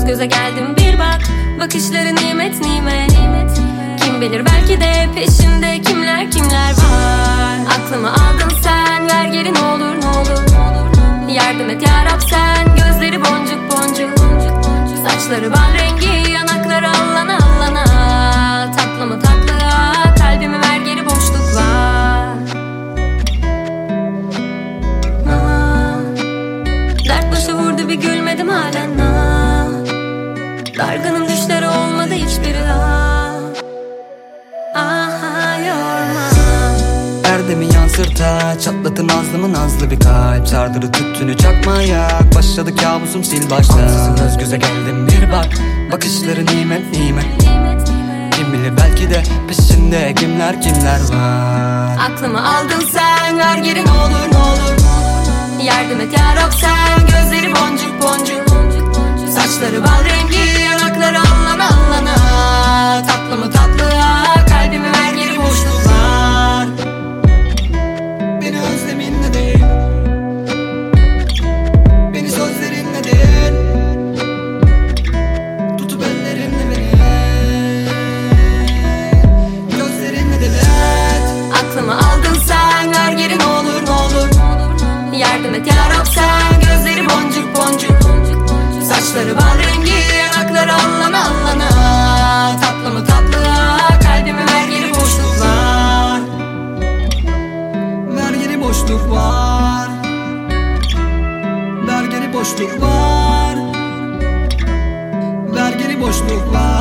göze geldim bir bak. Bakışları nimet nimet. Kim bilir belki de peşinde kimler kimler var. Aklımı aldın sen, ver geri ne olur ne olur. Yardım et ya Rab sen, gözleri boncuk boncuk. Saçları bal rengi, yanakları allana allana. Tatlı mı tatlıya, kalbimi ver geri boşluk var. Dert başa vurdu bir gülmedim halen. Dargınım düşleri olmadı hiçbiri daha. Aha yorma. Erdemi yansırta, çatlatın nazlımı nazlı bir kalp. Sardırı tüttünü çakmaya, başladı kabusum sil baştan. Ansızın göz göze geldim bir bak. Bakışları nimet nimet. Kim bilir belki de peşinde kimler kimler var. Aklımı aldın sen, ver geri ne olur ne olur. Yardım et ya Rab sen, gözleri boncuk boncuk. Saçları bal rengi, yanakları allana allana. Tatlı mı tatlıya, kalbimi ver geri boşluk var. Beni özleminle değil, beni sözlerinle değil. Tutup ellerinle beni, gözlerinle delet. Aklımı aldın sen, ver geri ne olur ne olur. Yardım et ya Rab sen, gözleri boncuk boncuk. Saçları bal rengi, yanakları allana allana. Tatlı mı tatlıya, kalbimi ver geri boşluk var. Ver geri boşluk var. Ver geri boşluk var. Ver geri boşluk var.